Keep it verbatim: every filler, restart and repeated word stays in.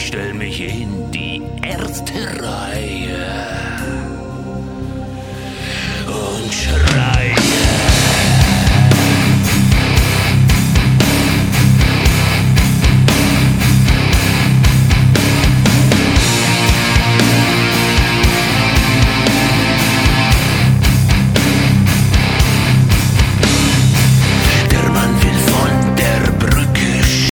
stell mich in die erste Reihe und schrei.